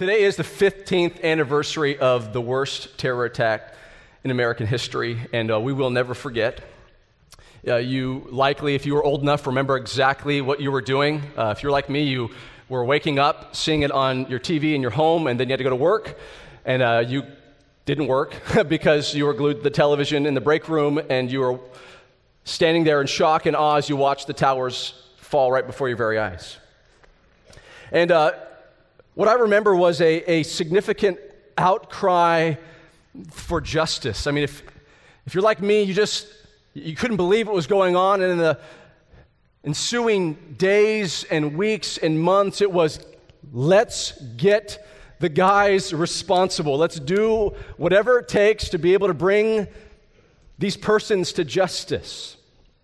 Today is the 15th anniversary of the worst terror attack in American history, and we will never forget. You likely, if you were old enough, remember exactly what you were doing. If you're like me, you were waking up, seeing it on your TV in your home, and then you had to go to work, and you didn't work because you were glued to the television in the break room, and you were standing there in shock and awe as you watched the towers fall right before your very eyes. And what I remember was a significant outcry for justice. I mean, if you're like me, you couldn't believe what was going on, and in the ensuing days and weeks and months, it was, let's get the guys responsible. Let's do whatever it takes to be able to bring these persons to justice.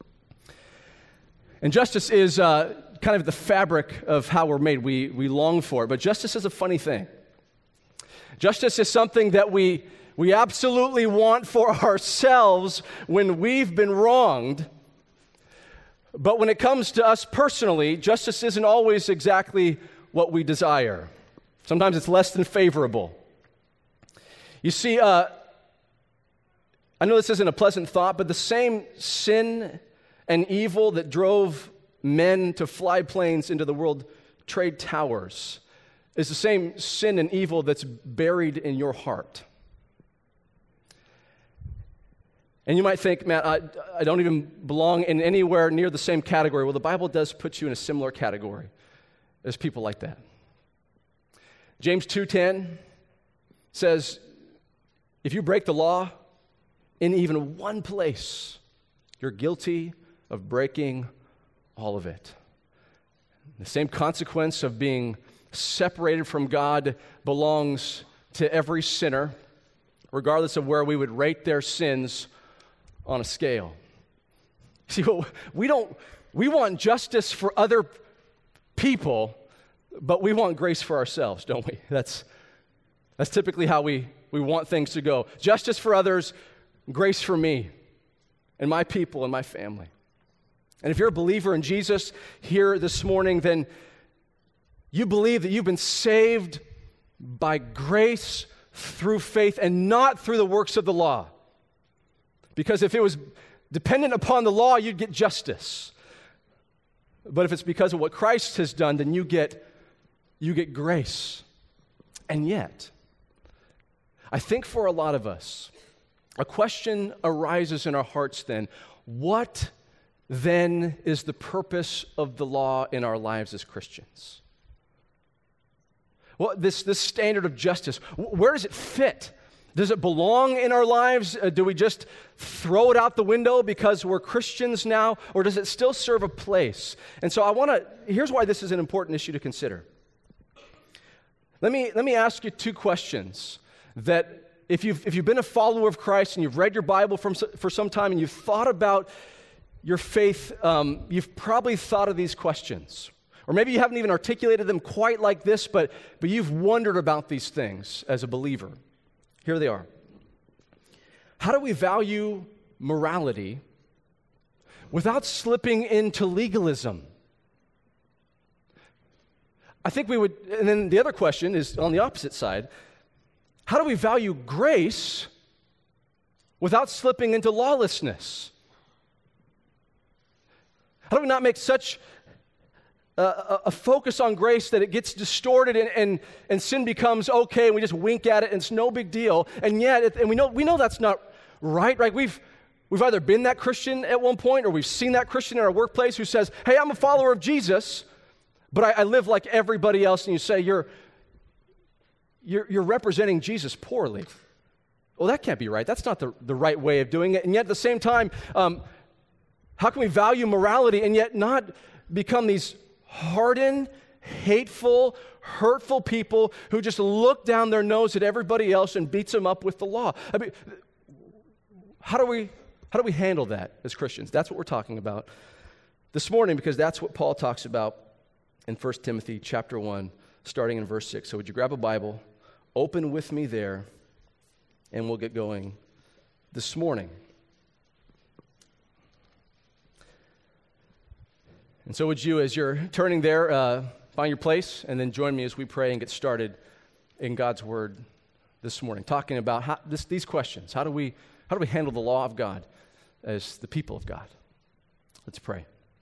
And justice is kind of the fabric of how we're made. We long for it. But justice is a funny thing. Justice is something that we absolutely want for ourselves when we've been wronged. But when it comes to us personally, justice isn't always exactly what we desire. Sometimes it's less than favorable. You see, I know this isn't a pleasant thought, but the same sin and evil that drove men to fly planes into the World Trade Towers is the same sin and evil that's buried in your heart. And you might think, Matt, I don't even belong in anywhere near the same category. Well, the Bible does put you in a similar category as people like that. James 2:10 says, if you break the law in even one place, you're guilty of breaking all of it. The same consequence of being separated from God belongs to every sinner, regardless of where we would rate their sins on a scale. See, we want justice for other people, but we want grace for ourselves, don't we? That's typically how we want things to go. Justice for others, grace for me and my people and my family. And if you're a believer in Jesus here this morning, then you believe that you've been saved by grace through faith and not through the works of the law. Because if it was dependent upon the law, you'd get justice. But if it's because of what Christ has done, then you get grace. And yet, I think for a lot of us, a question arises in our hearts then. What then is the purpose of the law in our lives as Christians? Well, this standard of justice, where does it fit? Does it belong in our lives? Do we just throw it out the window because we're Christians now? Or does it still serve a place? And so here's why this is an important issue to consider. Let me ask you two questions that if you've been a follower of Christ and you've read your Bible for some time and you've thought about your faith, you've probably thought of these questions. Or maybe you haven't even articulated them quite like this, but you've wondered about these things as a believer. Here they are. How do we value morality without slipping into legalism? I think we would, and then the other question is on the opposite side. How do we value grace without slipping into lawlessness? How do we not make such a focus on grace that it gets distorted and sin becomes okay and we just wink at it and it's no big deal? And yet, and we know that's not right? We've either been that Christian at one point or we've seen that Christian in our workplace who says, hey, I'm a follower of Jesus, but I live like everybody else. And you say, you're representing Jesus poorly. Well, that can't be right. That's not the right way of doing it. And yet at the same time, how can we value morality and yet not become these hardened, hateful, hurtful people who just look down their nose at everybody else and beats them up with the law? I mean, how do we handle that as Christians? That's what we're talking about this morning, because that's what Paul talks about in 1 Timothy chapter 1, starting in verse 6. So would you grab a Bible, open with me there, and we'll get going this morning. And so would you, as you're turning there, find your place, and then join me as we pray and get started in God's Word this morning, talking about these questions. How do we handle the law of God as the people of God? Let's pray.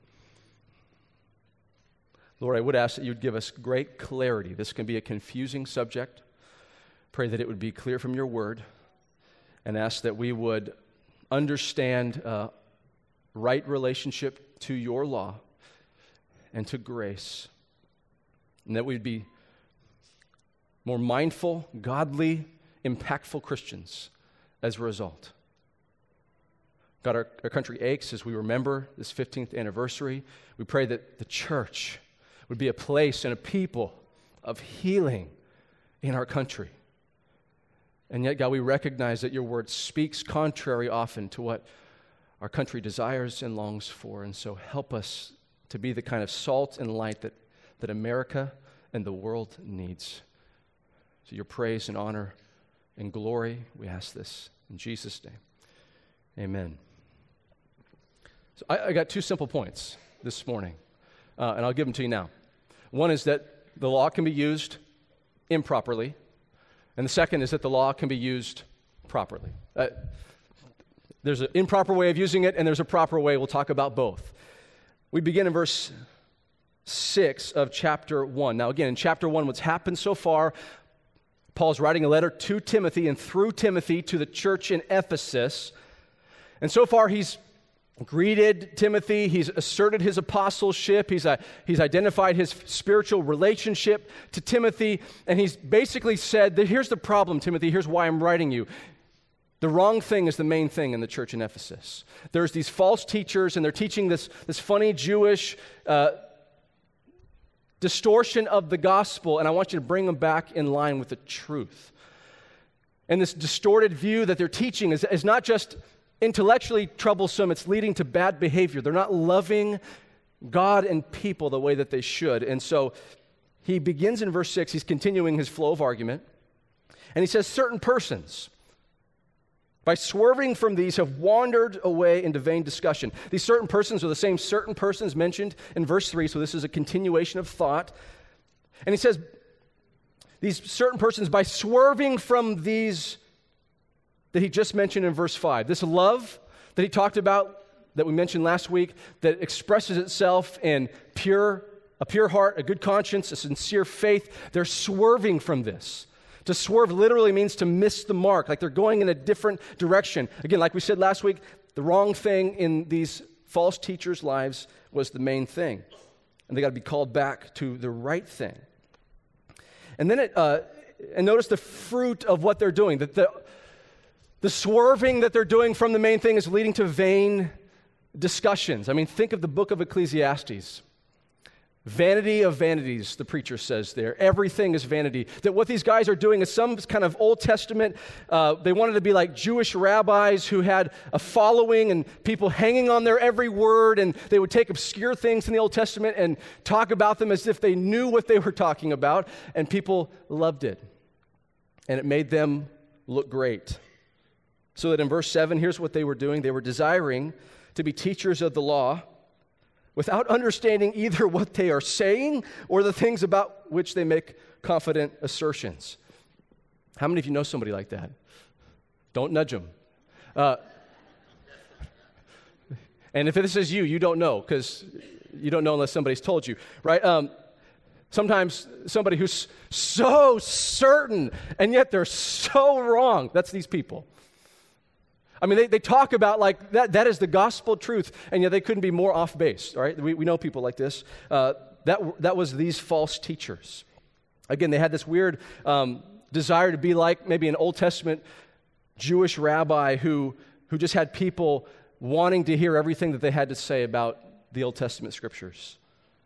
Lord, I would ask that you would give us great clarity. This can be a confusing subject. Pray that it would be clear from your word, and ask that we would understand right relationship to your law and to grace, and that we'd be more mindful, godly, impactful Christians as a result. God, our country aches as we remember this 15th anniversary. We pray that the church would be a place and a people of healing in our country. And yet, God, we recognize that your word speaks contrary often to what our country desires and longs for. And so help us to be the kind of salt and light that America and the world needs. So your praise and honor and glory, we ask this in Jesus' name. Amen. So I got 2 simple points this morning, and I'll give them to you now. One is that the law can be used improperly, and the second is that the law can be used properly. There's an improper way of using it, and there's a proper way. We'll talk about both. We begin in verse 6 of chapter 1. Now, again, in chapter 1, what's happened so far, Paul's writing a letter to Timothy and through Timothy to the church in Ephesus. And so far, he's greeted Timothy, he's asserted his apostleship, he's identified his spiritual relationship to Timothy, and he's basically said that here's the problem, Timothy, here's why I'm writing you. The wrong thing is the main thing in the church in Ephesus. There's these false teachers, and they're teaching this funny Jewish distortion of the gospel, and I want you to bring them back in line with the truth. And this distorted view that they're teaching is not just intellectually troublesome, it's leading to bad behavior. They're not loving God and people the way that they should. And so he begins in verse 6, he's continuing his flow of argument, and he says, certain persons, by swerving from these, have wandered away into vain discussion. These certain persons are the same certain persons mentioned in verse 3, so this is a continuation of thought. And he says, these certain persons, by swerving from these that he just mentioned in verse 5, this love that he talked about, that we mentioned last week, that expresses itself in a pure heart, a good conscience, a sincere faith, they're swerving from this. To swerve literally means to miss the mark, like they're going in a different direction. Again, like we said last week, the wrong thing in these false teachers' lives was the main thing. And they got to be called back to the right thing. And then and notice the fruit of what they're doing. That the swerving that they're doing from the main thing is leading to vain discussions. I mean, think of the book of Ecclesiastes. Vanity of vanities, the preacher says there. Everything is vanity. That what these guys are doing is some kind of Old Testament, they wanted to be like Jewish rabbis who had a following and people hanging on their every word, and they would take obscure things in the Old Testament and talk about them as if they knew what they were talking about, and people loved it. And it made them look great. So that in verse 7, here's what they were doing. They were desiring to be teachers of the law, without understanding either what they are saying or the things about which they make confident assertions. How many of you know somebody like that? Don't nudge them. And if this is you, you don't know, because you don't know unless somebody's told you, right? Sometimes somebody who's so certain, and yet they're so wrong. That's these people. I mean, they talk about like that is the gospel truth, and yet they couldn't be more off base, all right? We know people like this. That was these false teachers. Again, they had this weird desire to be like maybe an Old Testament Jewish rabbi who just had people wanting to hear everything that they had to say about the Old Testament scriptures.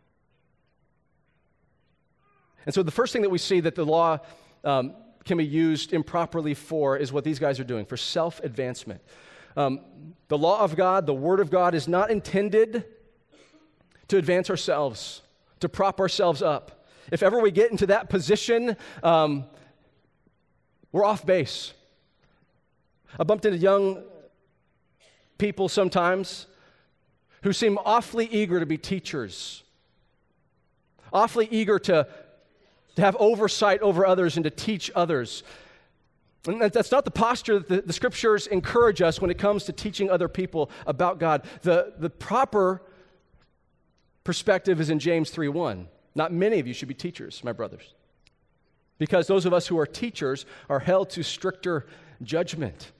And so the first thing that we see that the law can be used improperly for is what these guys are doing, for self-advancement. The law of God, the Word of God, is not intended to advance ourselves, to prop ourselves up. If ever we get into that position, we're off base. I bumped into young people sometimes who seem awfully eager to be teachers, awfully eager to to have oversight over others and to teach others. And that's not the posture that the Scriptures encourage us when it comes to teaching other people about God. The proper perspective is in James 3:1. Not many of you should be teachers, my brothers, because those of us who are teachers are held to stricter judgment.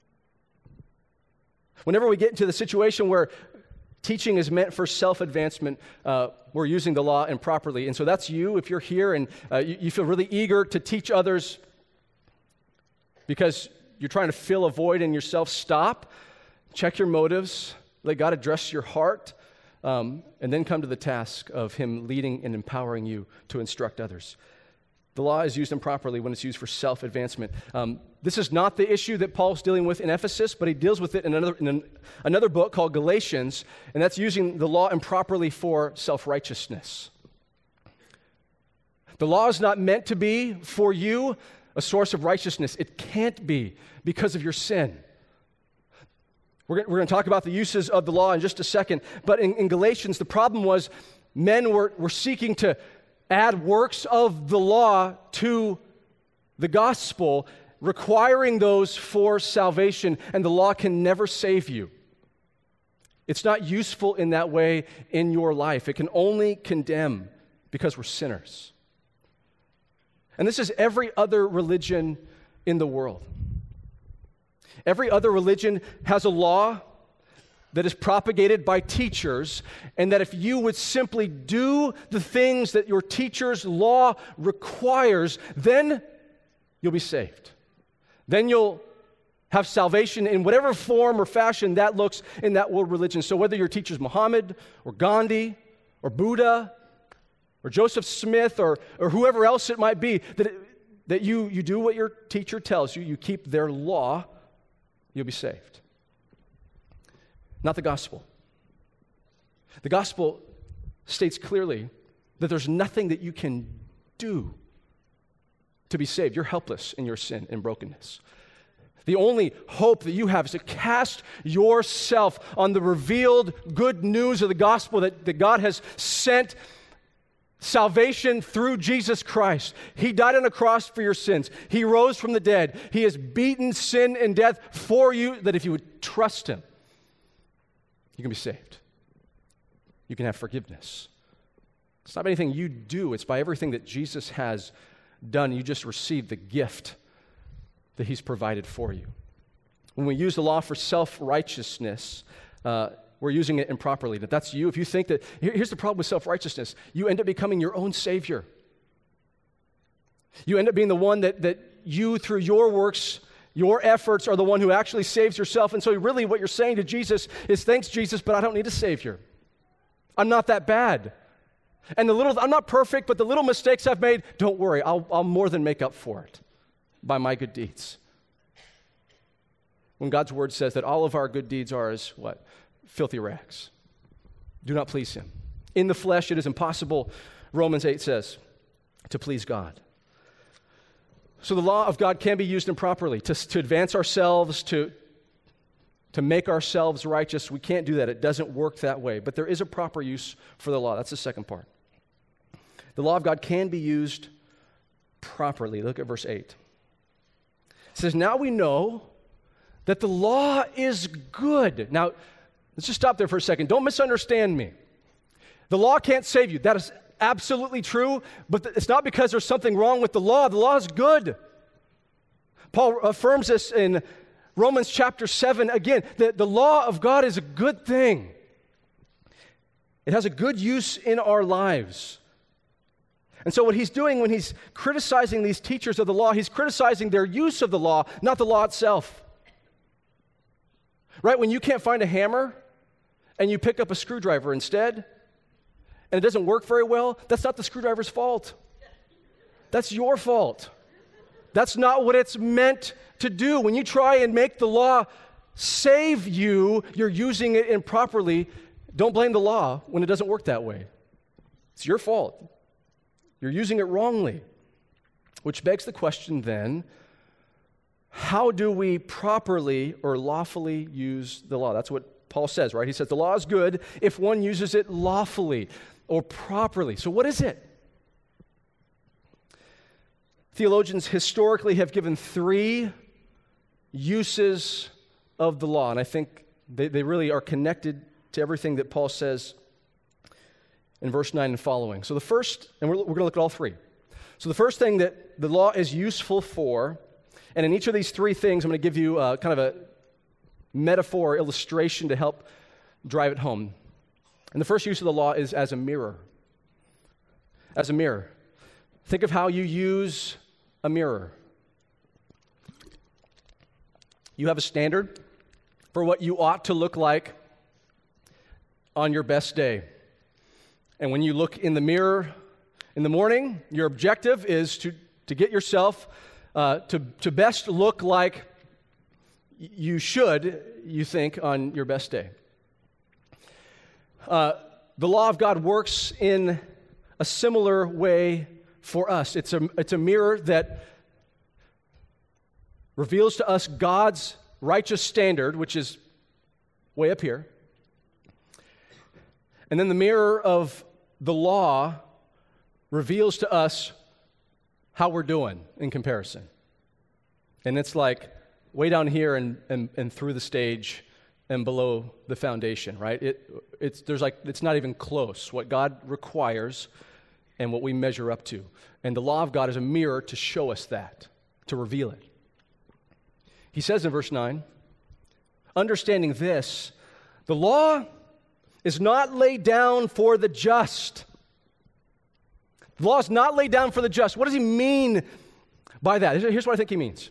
Whenever we get into the situation where teaching is meant for self-advancement, we're using the law improperly. And so that's you, if you're here and you feel really eager to teach others because you're trying to fill a void in yourself. Stop, check your motives, let God address your heart, and then come to the task of Him leading and empowering you to instruct others. The law is used improperly when it's used for self-advancement. This is not the issue that Paul's dealing with in Ephesus, but he deals with it in another book called Galatians, and that's using the law improperly for self-righteousness. The law is not meant to be, for you, a source of righteousness. It can't be because of your sin. We're going to talk about the uses of the law in just a second, but in Galatians, the problem was men were seeking to add works of the law to the gospel, requiring those for salvation, and the law can never save you. It's not useful in that way in your life. It can only condemn because we're sinners. And this is every other religion in the world. Every other religion has a law that is propagated by teachers, and that if you would simply do the things that your teacher's law requires, then you'll be saved. Then you'll have salvation in whatever form or fashion that looks in that world religion. So whether your teacher's Muhammad or Gandhi or Buddha or Joseph Smith or whoever else it might be, that you do what your teacher tells you, you keep their law, you'll be saved. Not the gospel. The gospel states clearly that there's nothing that you can do to be saved. You're helpless in your sin and brokenness. The only hope that you have is to cast yourself on the revealed good news of the gospel that God has sent salvation through Jesus Christ. He died on a cross for your sins. He rose from the dead. He has beaten sin and death for you, that if you would trust Him, you can be saved. You can have forgiveness. It's not by anything you do. It's by everything that Jesus has done. You just receive the gift that He's provided for you. When we use the law for self-righteousness, we're using it improperly. If that's you, if you think that, here's the problem with self-righteousness. You end up becoming your own savior. You end up being the one that you, through your works, your efforts, are the one who actually saves yourself. And so really what you're saying to Jesus is, thanks, Jesus, but I don't need a savior. I'm not that bad. And I'm not perfect, but the little mistakes I've made, don't worry, I'll more than make up for it by my good deeds. When God's word says that all of our good deeds are as what? Filthy rags. Do not please Him. In the flesh, it is impossible, Romans 8 says, to please God. So the law of God can be used improperly to advance ourselves, to make ourselves righteous. We can't do that. It doesn't work that way. But there is a proper use for the law. That's the second part. The law of God can be used properly. Look at verse 8. It says, now we know that the law is good. Now, let's just stop there for a second. Don't misunderstand me. The law can't save you. That is absolutely true, but it's not because there's something wrong with the law. The law is good. Paul affirms this in Romans chapter 7. Again, the law of God is a good thing. It has a good use in our lives. And so what he's doing when he's criticizing these teachers of the law, he's criticizing their use of the law, not the law itself. Right? When you can't find a hammer and you pick up a screwdriver instead, and it doesn't work very well, that's not the screwdriver's fault. That's your fault. That's not what it's meant to do. When you try and make the law save you, you're using it improperly. Don't blame the law when it doesn't work that way. It's your fault. You're using it wrongly. Which begs the question then, how do we properly or lawfully use the law? That's what Paul says, right? He says the law is good if one uses it lawfully or properly. So what is it? theologians historically have given three uses of the law, and I think they really are connected to everything that Paul says in verse 9 and following. So the first, and we're going to look at all three. So the first thing that the law is useful for, and in each of these three things, I'm going to give you kind of a metaphor or illustration to help drive it home. And the first use of the law is as a mirror. As a mirror. Think of how you use a mirror. You have a standard for what you ought to look like on your best day. And when you look in the mirror in the morning, your objective is to get yourself to best look like you should, you think, on your best day. The law of God works in a similar way for us. It's a mirror that reveals to us God's righteous standard, which is way up here. And then the mirror of the law reveals to us how we're doing in comparison. And it's like way down here and through the stage and below the foundation, right? It's not even close what God requires and what we measure up to. And the law of God is a mirror to show us that, to reveal it. He says in verse 9, understanding this, the law is not laid down for the just. The law is not laid down for the just. What does he mean by that? Here's what I think he means.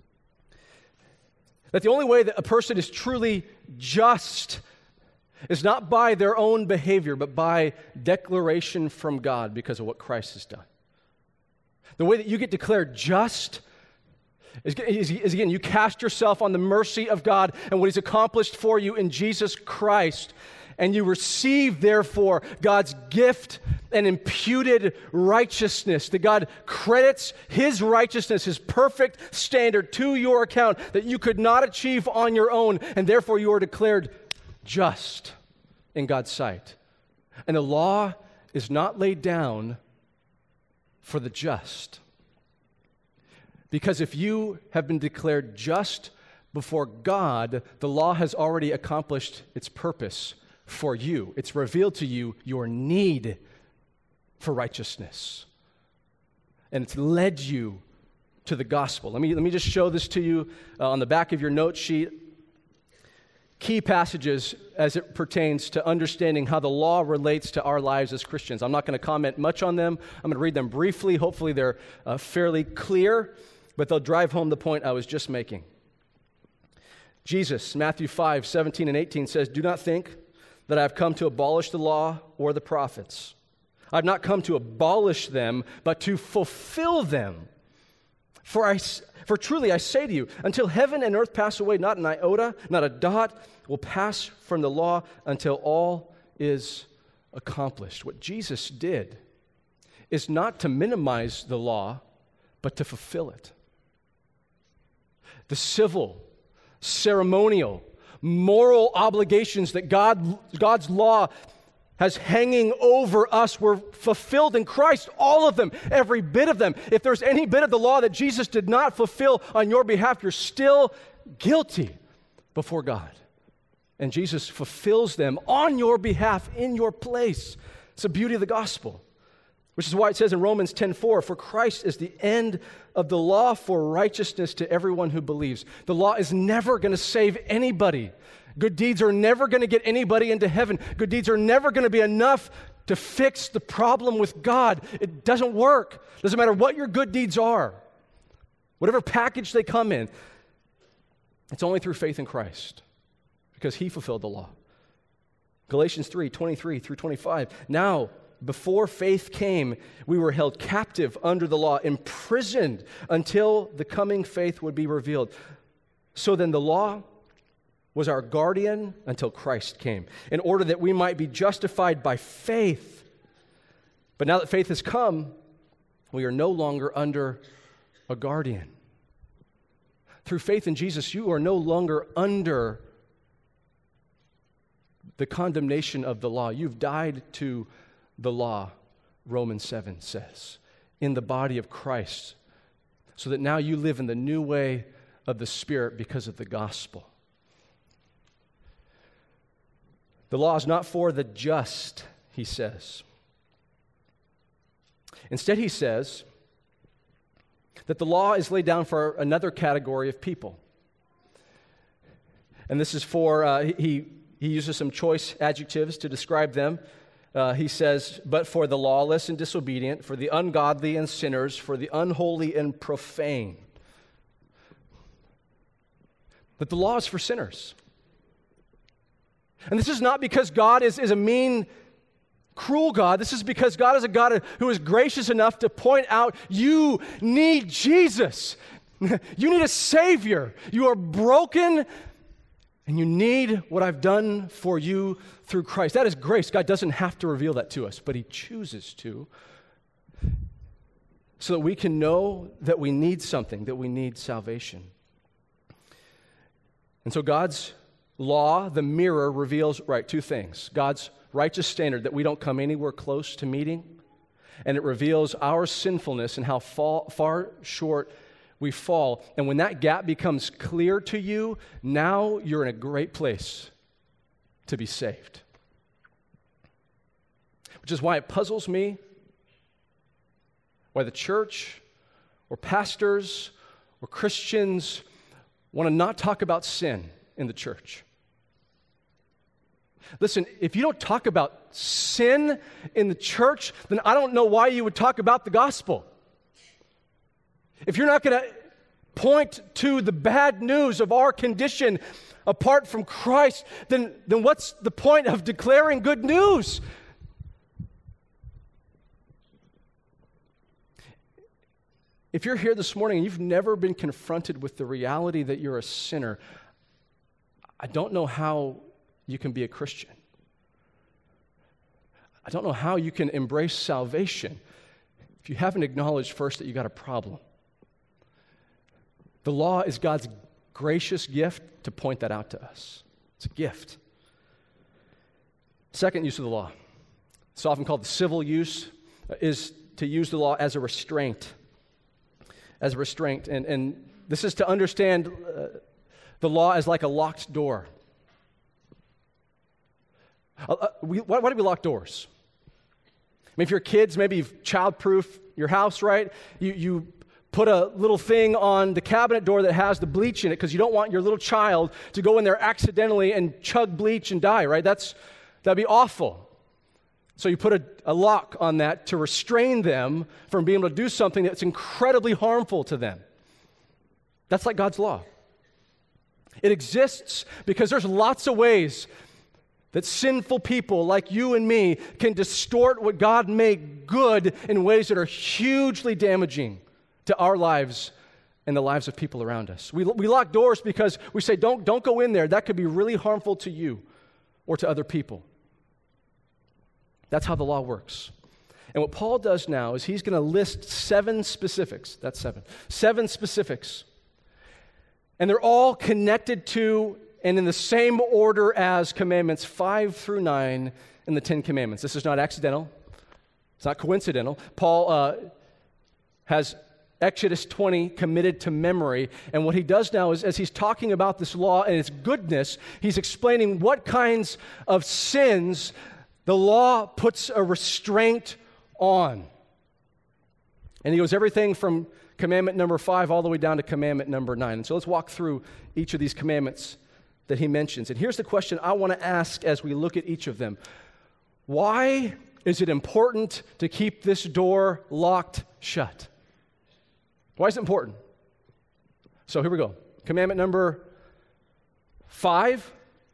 That the only way that a person is truly just is not by their own behavior, but by declaration from God because of what Christ has done. The way that you get declared just is again, you cast yourself on the mercy of God and what He's accomplished for you in Jesus Christ. And you receive, therefore, God's gift and imputed righteousness. That God credits His righteousness, His perfect standard to your account that you could not achieve on your own. And therefore, you are declared just in God's sight. And the law is not laid down for the just. Because if you have been declared just before God, the law has already accomplished its purpose for you. It's revealed to you your need for righteousness. And it's led you to the gospel. Let me just show this to you on the back of your note sheet. Key passages as it pertains to understanding how the law relates to our lives as Christians. I'm not going to comment much on them. I'm going to read them briefly. Hopefully they're fairly clear, but they'll drive home the point I was just making. Jesus, Matthew 5, 17 and 18 says, "Do not think that I have come to abolish the law or the prophets. I have not come to abolish them, but to fulfill them. For truly I say to you, until heaven and earth pass away, not an iota, not a dot will pass from the law until all is accomplished." What Jesus did is not to minimize the law, but to fulfill it. The civil, ceremonial, moral obligations that God's law has hanging over us were fulfilled in Christ, all of them, every bit of them. If there's any bit of the law that Jesus did not fulfill on your behalf, you're still guilty before God. And Jesus fulfills them on your behalf, in your place. It's the beauty of the gospel. Which is why it says in Romans 10:4, "For Christ is the end of the law for righteousness to everyone who believes." The law is never going to save anybody. Good deeds are never going to get anybody into heaven. Good deeds are never going to be enough to fix the problem with God. It doesn't work. It doesn't matter what your good deeds are. Whatever package they come in, it's only through faith in Christ because He fulfilled the law. Galatians 3:23 through 25. "Now, before faith came, we were held captive under the law, imprisoned until the coming faith would be revealed. So then the law was our guardian until Christ came, in order that we might be justified by faith. But now that faith has come, we are no longer under a guardian." Through faith in Jesus, you are no longer under the condemnation of the law. You've died to the law, Romans 7 says. In the body of Christ, so that now you live in the new way of the Spirit because of the gospel. The law is not for the just, he says. Instead, he says that the law is laid down for another category of people. And this is for, he uses some choice adjectives to describe them. He says, but for the lawless and disobedient, for the ungodly and sinners, for the unholy and profane. That the law is for sinners. And this is not because God is a mean, cruel God. This is because God is a God who is gracious enough to point out, you need Jesus. You need a Savior. You are broken, and you need what I've done for you through Christ. That is grace. God doesn't have to reveal that to us, but he chooses to, so that we can know that we need something, that we need salvation. And so God's law, the mirror, reveals, two things. God's righteous standard that we don't come anywhere close to meeting, and it reveals our sinfulness and how far short we fall. And when that gap becomes clear to you, now you're in a great place to be saved. Which is why it puzzles me why the church or pastors or Christians want to not talk about sin in the church. Listen, if you don't talk about sin in the church, then I don't know why you would talk about the gospel. If you're not going to point to the bad news of our condition apart from Christ, then what's the point of declaring good news? If you're here this morning and you've never been confronted with the reality that you're a sinner, I don't know how you can be a Christian. I don't know how you can embrace salvation if you haven't acknowledged first that you got a problem. The law is God's gracious gift to point that out to us. It's a gift. Second use of the law, it's often called the civil use, is to use the law as a restraint. As a restraint. And this is to understand the law as like a locked door. Why do we lock doors? I mean, if you're kids, maybe you've child-proof your house, right? You put a little thing on the cabinet door that has the bleach in it because you don't want your little child to go in there accidentally and chug bleach and die, right? That'd be awful. So you put a lock on that to restrain them from being able to do something that's incredibly harmful to them. That's like God's law. It exists because there's lots of ways that sinful people like you and me can distort what God made good in ways that are hugely damaging to our lives and the lives of people around us. We lock doors because we say, don't go in there. That could be really harmful to you or to other people. That's how the law works. And what Paul does now is he's going to list 7 specifics. That's 7. 7 specifics. And they're all connected to and in the same order as commandments 5 through 9 in the 10 commandments. This is not accidental. It's not coincidental. Paul has Exodus 20 committed to memory. And what he does now is, as he's talking about this law and its goodness, he's explaining what kinds of sins the law puts a restraint on. And he goes everything from commandment number 5 all the way down to commandment number 9. And so let's walk through each of these commandments that he mentions. And here's the question I want to ask as we look at each of them. Why is it important to keep this door locked shut? Why is it important? So here we go. Commandment number 5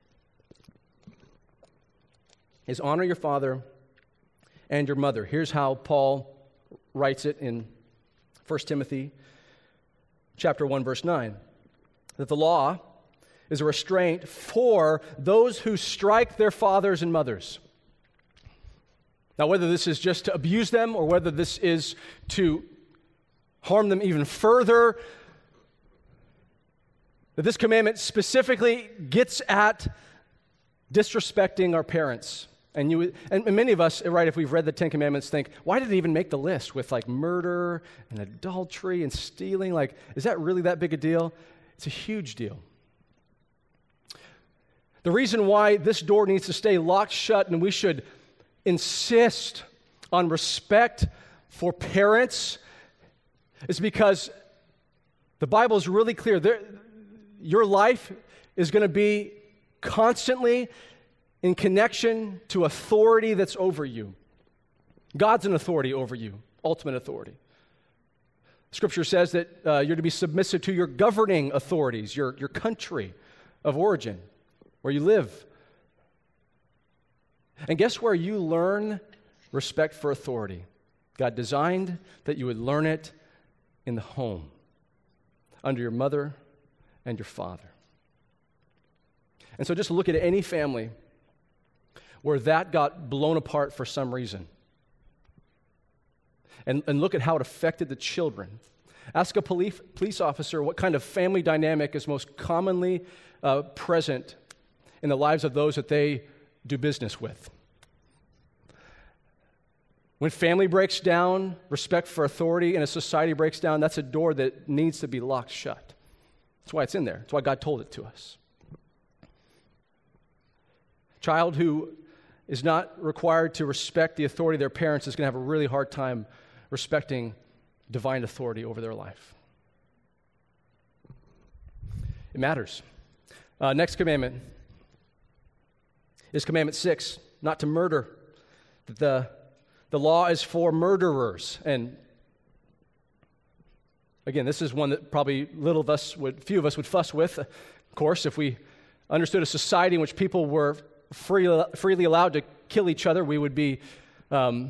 is honor your father and your mother. Here's how Paul writes it in 1 Timothy chapter 1, verse 9. That the law is a restraint for those who strike their fathers and mothers. Now, whether this is just to abuse them or whether this is to harm them even further, that this commandment specifically gets at disrespecting our parents And many of us, right, if we've read the Ten Commandments, think, why did it even make the list with like murder and adultery and stealing? Like, is that really that big a deal? It's a huge deal. The reason why this door needs to stay locked shut and we should insist on respect for parents is because the Bible is really clear. Your life is going to be constantly in connection to authority that's over you. God's an authority over you, ultimate authority. Scripture says that you're to be submissive to your governing authorities, your country of origin, where you live. And guess where you learn respect for authority? God designed that you would learn it in the home, under your mother and your father. And so just look at any family where that got blown apart for some reason. And look at how it affected the children. Ask a police officer what kind of family dynamic is most commonly present in the lives of those that they do business with. When family breaks down, respect for authority in a society breaks down, that's a door that needs to be locked shut. That's why it's in there. That's why God told it to us. Child who is not required to respect the authority of their parents is going to have a really hard time respecting divine authority over their life. It matters. Next commandment is commandment 6, not to murder. The law is for murderers. And again, this is one that probably few of us would fuss with. Of course, if we understood a society in which people were freely allowed to kill each other, we would be a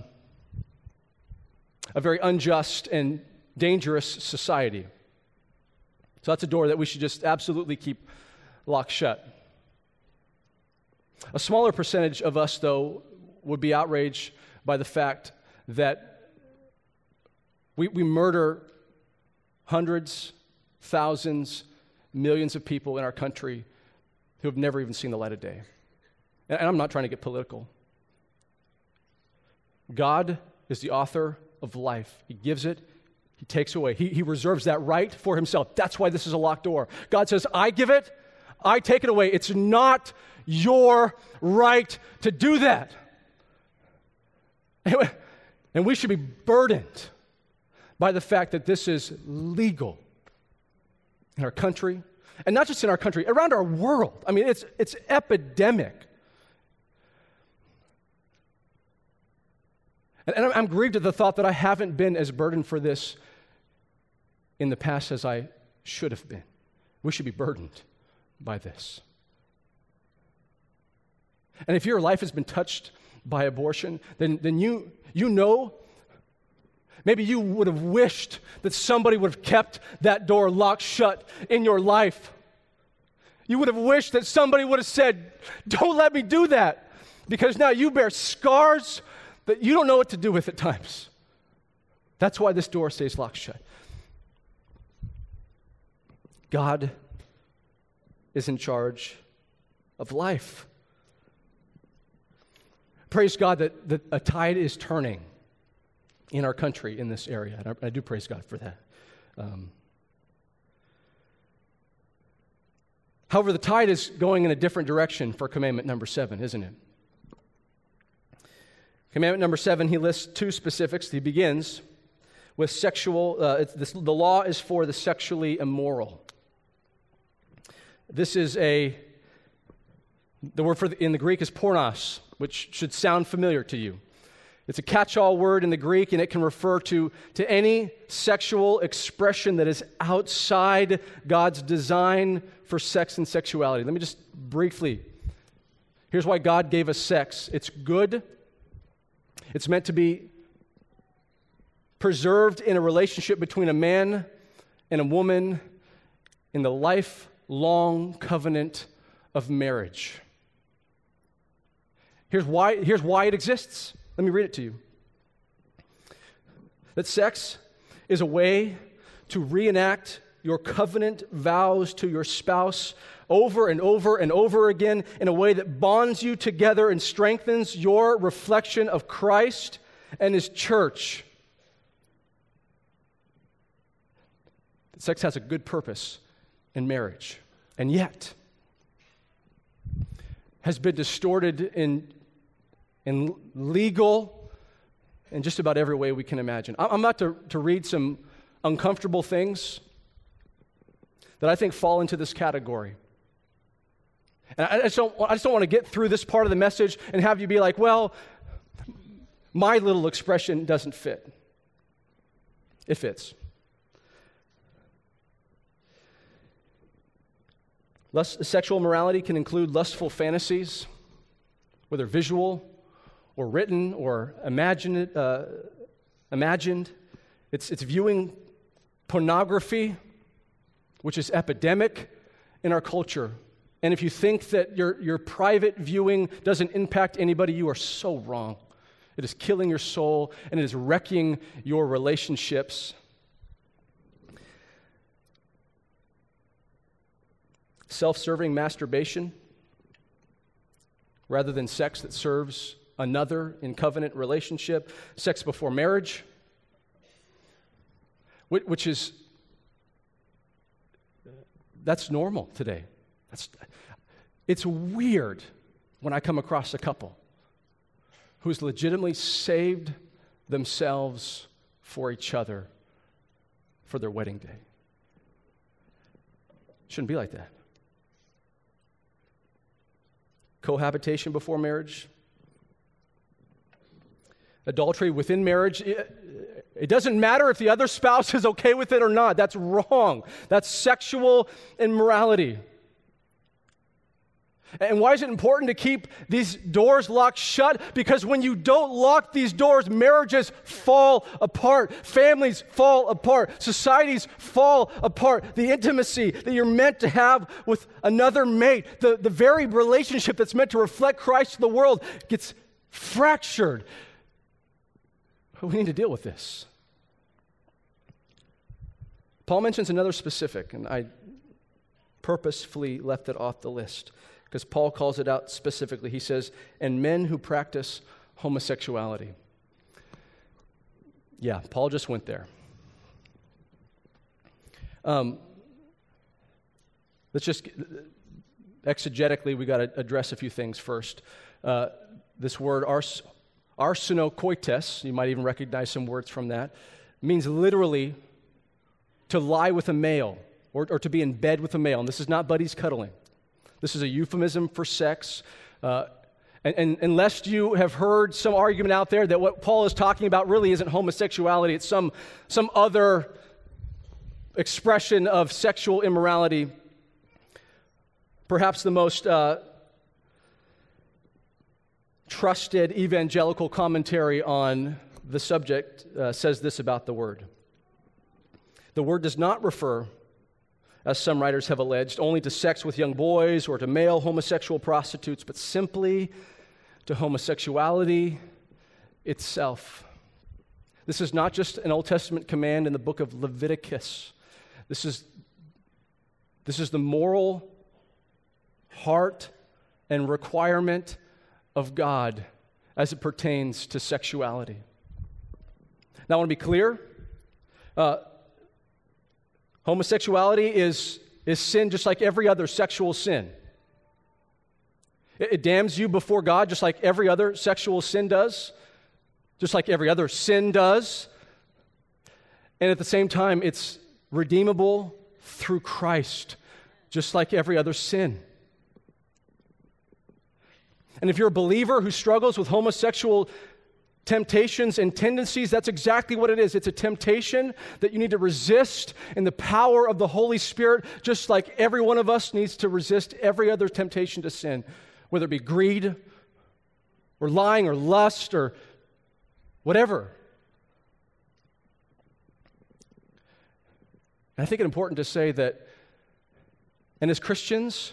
very unjust and dangerous society. So that's a door that we should just absolutely keep locked shut. A smaller percentage of us, though, would be outraged by the fact that we murder hundreds, thousands, millions of people in our country who have never even seen the light of day. And I'm not trying to get political. God is the author of life. He gives it, He takes away. He reserves that right for Himself. That's why this is a locked door. God says, I give it, I take it away. It's not your right to do that. And we should be burdened by the fact that this is legal in our country, and not just in our country, around our world. I mean, it's epidemic. And I'm grieved at the thought that I haven't been as burdened for this in the past as I should have been. We should be burdened by this. And if your life has been touched by abortion, then you know, maybe you would have wished that somebody would have kept that door locked shut in your life. You would have wished that somebody would have said, don't let me do that, because now you bear scars that you don't know what to do with at times. That's why this door stays locked shut. God is in charge of life. Praise God that a tide is turning in our country, in this area. And I do praise God for that. However, the tide is going in a different direction for commandment number 7, isn't it? Commandment number 7, he lists two specifics. He begins with the law is for the sexually immoral. This is the word in the Greek is pornos, which should sound familiar to you. It's a catch-all word in the Greek, and it can refer to any sexual expression that is outside God's design for sex and sexuality. Let me just briefly, here's why God gave us sex. It's good. It's meant to be preserved in a relationship between a man and a woman in the lifelong covenant of marriage. Here's why it exists. Let me read it to you. That sex is a way to reenact your covenant vows to your spouse over and over and over again in a way that bonds you together and strengthens your reflection of Christ and His church. Sex has a good purpose in marriage, and yet has been distorted in legal and just about every way we can imagine. I'm about to read some uncomfortable things that I think fall into this category. And I just don't want to get through this part of the message and have you be like, well, my little expression doesn't fit. It fits. Sexual morality can include lustful fantasies, whether visual or written or imagined. It's viewing pornography, which is epidemic in our culture. And if you think that your private viewing doesn't impact anybody, you are so wrong. It is killing your soul, and it is wrecking your relationships. Self-serving masturbation, rather than sex that serves another in covenant relationship. Sex before marriage, which is, that's normal today. It's weird when I come across a couple who's legitimately saved themselves for each other for their wedding day. Shouldn't be like that. Cohabitation before marriage. Adultery within marriage. It doesn't matter if the other spouse is okay with it or not. That's wrong. That's sexual immorality. And why is it important to keep these doors locked shut? Because when you don't lock these doors, marriages fall apart, families fall apart, societies fall apart. The intimacy that you're meant to have with another mate, the very relationship that's meant to reflect Christ to the world, gets fractured. We need to deal with this. Paul mentions another specific, and I purposefully left it off the list, because Paul calls it out specifically. He says, and men who practice homosexuality. Yeah, Paul just went there. Let's just, exegetically, we got to address a few things first. This word, arsenokoites, you might even recognize some words from that, means literally to lie with a male or to be in bed with a male. And this is not buddies cuddling. This is a euphemism for sex. And unless you have heard some argument out there that what Paul is talking about really isn't homosexuality, it's some other expression of sexual immorality, perhaps the most trusted evangelical commentary on the subject says this about the word. The word does not refer, as some writers have alleged, only to sex with young boys or to male homosexual prostitutes, but simply to homosexuality itself. This is not just an Old Testament command in the book of Leviticus. This is the moral heart and requirement of God as it pertains to sexuality. Now, I want to be clear. Homosexuality is sin just like every other sexual sin. It damns you before God just like every other sexual sin does, just like every other sin does. And at the same time, it's redeemable through Christ, just like every other sin. And if you're a believer who struggles with homosexual temptations and tendencies, that's exactly what it is. It's a temptation that you need to resist in the power of the Holy Spirit, just like every one of us needs to resist every other temptation to sin, whether it be greed or lying or lust or whatever. And I think it's important to say that, and as Christians,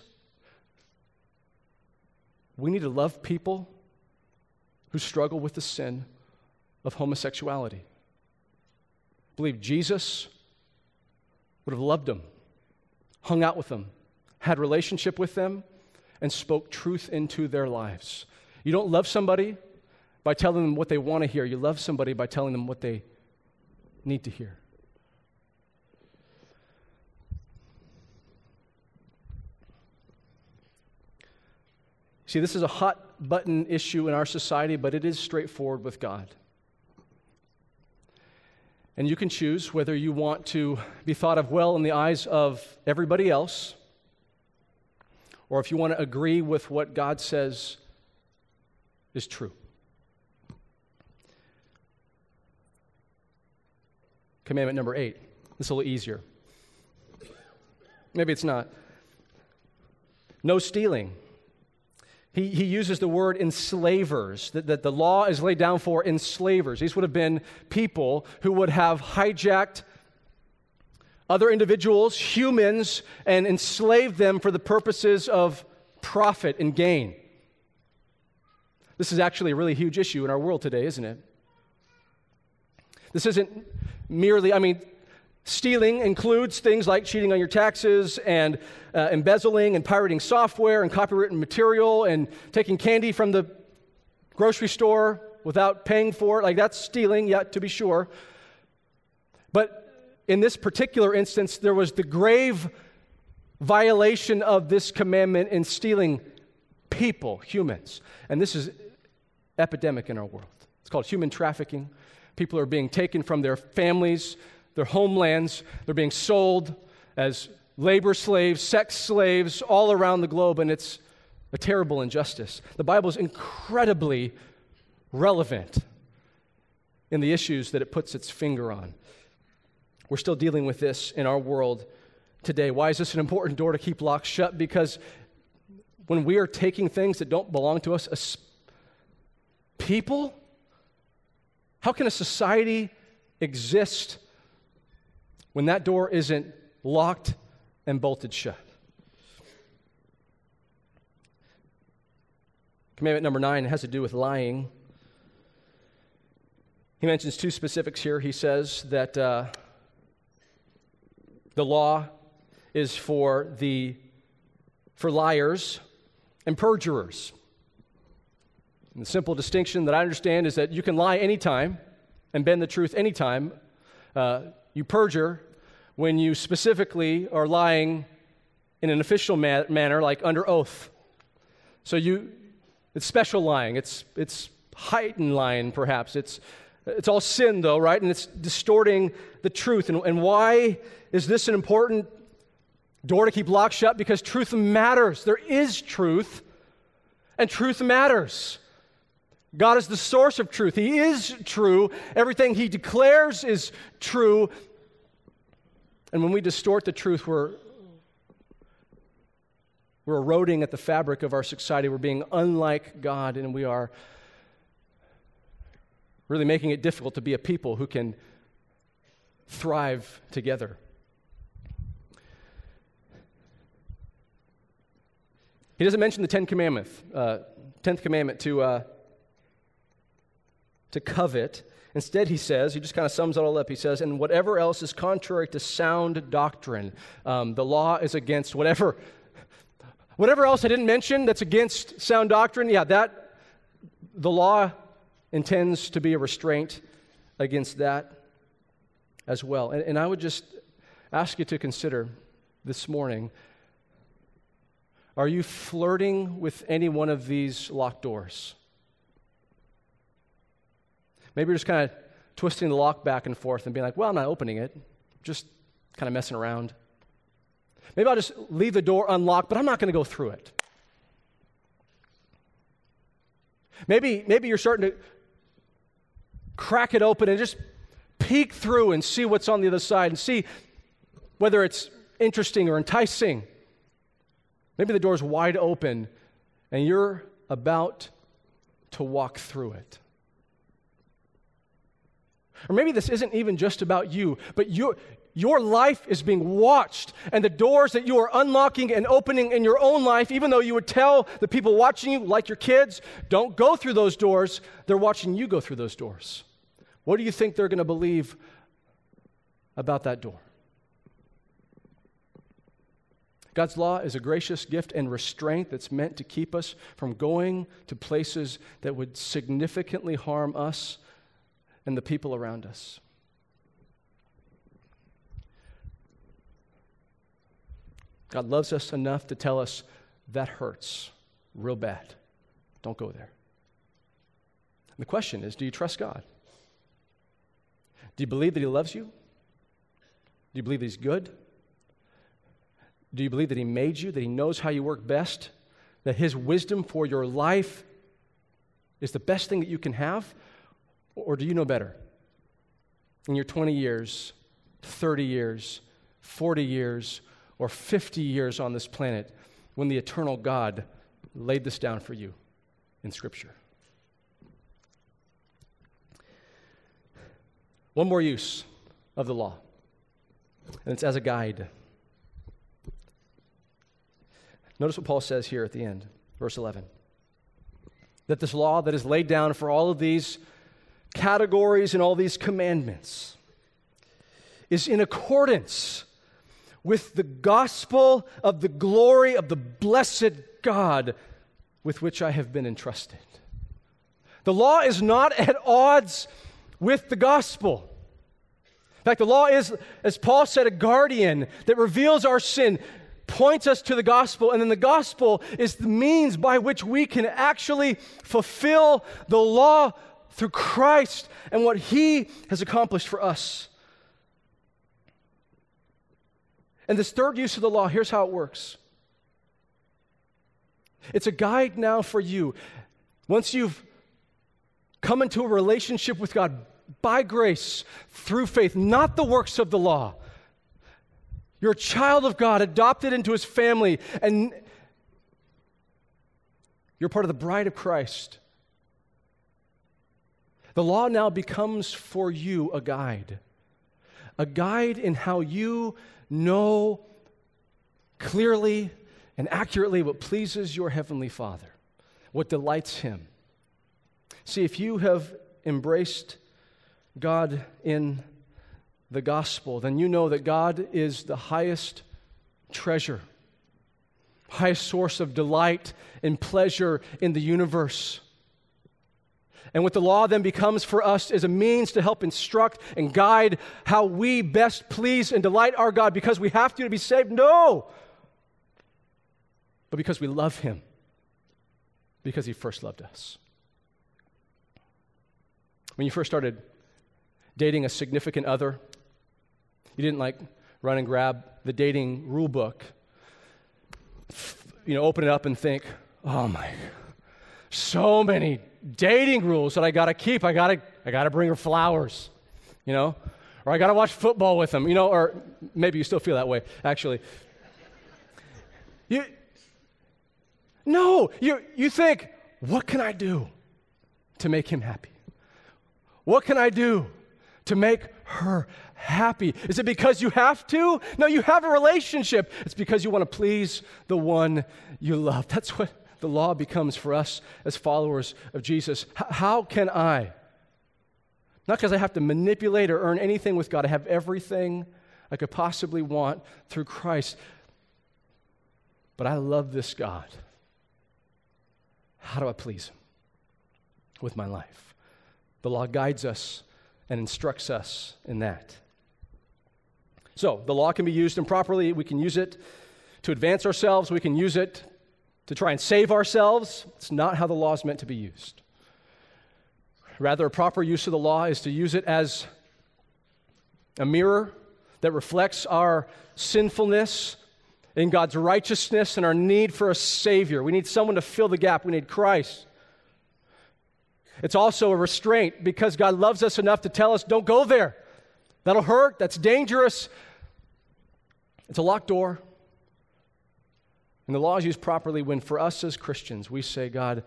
we need to love people who struggle with the sin of homosexuality. I believe Jesus would have loved them, hung out with them, had relationship with them, and spoke truth into their lives. You don't love somebody by telling them what they want to hear. You love somebody by telling them what they need to hear. See, this is a hot button issue in our society, but it is straightforward with God. And you can choose whether you want to be thought of well in the eyes of everybody else, or if you want to agree with what God says is true. Commandment number 8. This is a little easier. Maybe it's not. No stealing. He uses the word enslavers, that the law is laid down for enslavers. These would have been people who would have hijacked other individuals, humans, and enslaved them for the purposes of profit and gain. This is actually a really huge issue in our world today, isn't it? This isn't merely, stealing includes things like cheating on your taxes and embezzling and pirating software and copywritten material and taking candy from the grocery store without paying for it. Like, that's stealing, yeah, to be sure. But in this particular instance, there was the grave violation of this commandment in stealing people, humans. And this is epidemic in our world. It's called human trafficking. People are being taken from their families, their homelands. They're being sold as labor slaves, sex slaves all around the globe, and it's a terrible injustice. The Bible is incredibly relevant in the issues that it puts its finger on. We're still dealing with this in our world today. Why is this an important door to keep locked shut? Because when we are taking things that don't belong to us as people, how can a society exist when that door isn't locked and bolted shut? Commandment number 9 has to do with lying. He mentions 2 specifics here. He says that the law is for liars and perjurers. And the simple distinction that I understand is that you can lie anytime and bend the truth anytime. You perjure when you specifically are lying in an official manner, like under oath. So it's special lying. It's heightened lying, perhaps. It's all sin, though, right? And it's distorting the truth. And why is this an important door to keep locked shut? Because truth matters. There is truth, and truth matters. God is the source of truth. He is true. Everything He declares is true. And when we distort the truth, we're eroding at the fabric of our society. We're being unlike God, and we are really making it difficult to be a people who can thrive together. He doesn't mention the 10th commandment to covet. Instead, he just kind of sums it all up. He says, and whatever else is contrary to sound doctrine. The law is against whatever else I didn't mention that's against sound doctrine. Yeah, the law intends to be a restraint against that as well. And I would just ask you to consider this morning, are you flirting with any one of these locked doors? Maybe you're just kind of twisting the lock back and forth and being like, well, I'm not opening it, just kind of messing around. Maybe I'll just leave the door unlocked, but I'm not going to go through it. Maybe you're starting to crack it open and just peek through and see what's on the other side and see whether it's interesting or enticing. Maybe the door's wide open and you're about to walk through it. Or maybe this isn't even just about you, but your life is being watched, and the doors that you are unlocking and opening in your own life, even though you would tell the people watching you, like your kids, don't go through those doors, they're watching you go through those doors. What do you think they're going to believe about that door? God's law is a gracious gift and restraint that's meant to keep us from going to places that would significantly harm us and the people around us. God loves us enough to tell us that hurts real bad. Don't go there. And the question is, do you trust God? Do you believe that He loves you? Do you believe that He's good? Do you believe that He made you, that He knows how you work best, that His wisdom for your life is the best thing that you can have? Or do you know better? In your 20 years, 30 years, 40 years, or 50 years on this planet, when the eternal God laid this down for you in Scripture. One more use of the law, and it's as a guide. Notice what Paul says here at the end, verse 11. That this law that is laid down for all of these categories and all these commandments is in accordance with the gospel of the glory of the blessed God with which I have been entrusted. The law is not at odds with the gospel. In fact, the law is, as Paul said, a guardian that reveals our sin, points us to the gospel, and then the gospel is the means by which we can actually fulfill the law through Christ and what He has accomplished for us. And this third use of the law, here's how it works. It's a guide now for you. Once you've come into a relationship with God by grace, through faith, not the works of the law. You're a child of God, adopted into His family, and you're part of the bride of Christ. The law now becomes for you a guide in how you know clearly and accurately what pleases your Heavenly Father, what delights Him. See, if you have embraced God in the gospel, then you know that God is the highest treasure, highest source of delight and pleasure in the universe. And what the law then becomes for us is a means to help instruct and guide how we best please and delight our God, because we have to be saved? No! But because we love Him, because He first loved us. When you first started dating a significant other, you didn't run and grab the dating rule book, open it up and think, oh my, so many dating rules that I got to keep. I got to bring her flowers, or I got to watch football with them, or maybe you still feel that way, actually. You think, what can I do to make him happy? What can I do to make her happy? Is it because you have to? No, you have a relationship. It's because you want to please the one you love. That's what the law becomes for us as followers of Jesus. How can I? Not because I have to manipulate or earn anything with God. I have everything I could possibly want through Christ. But I love this God. How do I please Him with my life? The law guides us and instructs us in that. So, the law can be used improperly. We can use it to advance ourselves. We can use it to try and save ourselves. It's not how the law is meant to be used. Rather, a proper use of the law is to use it as a mirror that reflects our sinfulness in God's righteousness and our need for a Savior. We need someone to fill the gap. We need Christ. It's also a restraint because God loves us enough to tell us, don't go there. That'll hurt. That's dangerous. It's a locked door. And the law is used properly when, for us as Christians, we say, God,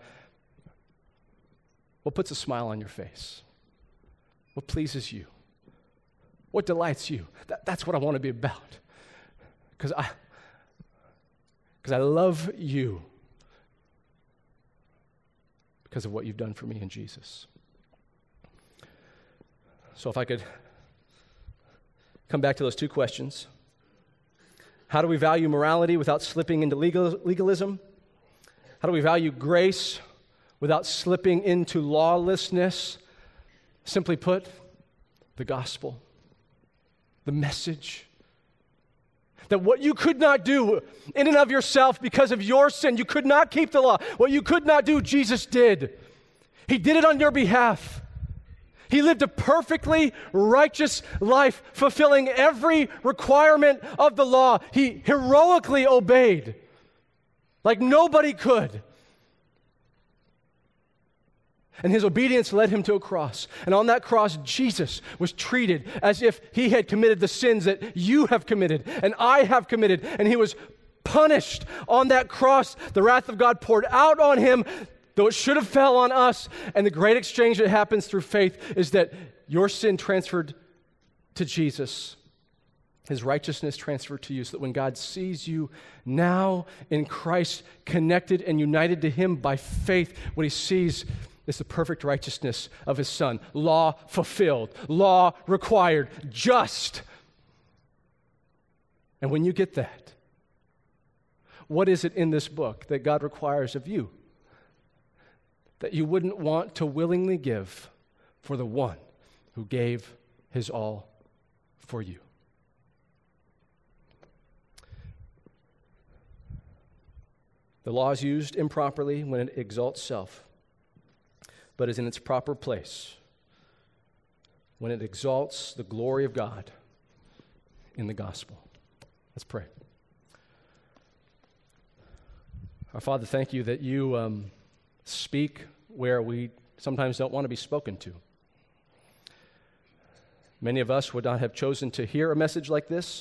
what puts a smile on your face? What pleases you? What delights you? That's what I want to be about. Because I love you because of what you've done for me in Jesus. So if I could come back to those two questions. How do we value morality without slipping into legalism? How do we value grace without slipping into lawlessness? Simply put, the gospel, the message. That what you could not do in and of yourself because of your sin, you could not keep the law. What you could not do, Jesus did. He did it on your behalf. He lived a perfectly righteous life, fulfilling every requirement of the law. He heroically obeyed, like nobody could. And his obedience led him to a cross. And on that cross, Jesus was treated as if he had committed the sins that you have committed and I have committed. And he was punished on that cross. The wrath of God poured out on him, though it should have fell on us. And the great exchange that happens through faith is that your sin transferred to Jesus. His righteousness transferred to you, so that when God sees you now in Christ, connected and united to him by faith, what he sees is the perfect righteousness of his Son. Law fulfilled, law required, just. And when you get that, what is it in this book that God requires of you that you wouldn't want to willingly give for the one who gave his all for you? The law is used improperly when it exalts self, but is in its proper place when it exalts the glory of God in the gospel. Let's pray. Our Father, thank you that you speak where we sometimes don't want to be spoken to. Many of us would not have chosen to hear a message like this.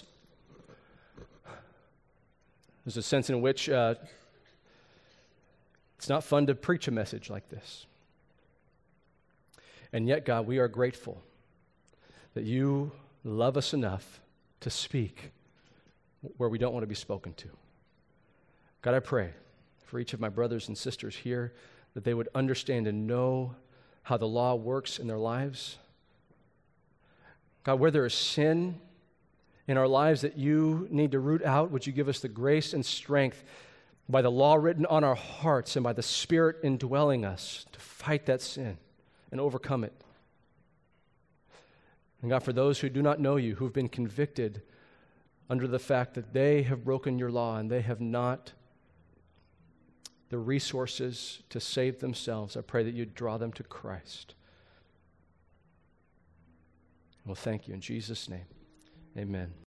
There's a sense in which it's not fun to preach a message like this. And yet, God, we are grateful that you love us enough to speak where we don't want to be spoken to. God, I pray for each of my brothers and sisters here that they would understand and know how the law works in their lives. God, where there is sin in our lives that you need to root out, would you give us the grace and strength by the law written on our hearts and by the Spirit indwelling us to fight that sin and overcome it. And God, for those who do not know you, who've been convicted under the fact that they have broken your law and they have not the resources to save themselves, I pray that you'd draw them to Christ. Well, thank you in Jesus' name. Amen.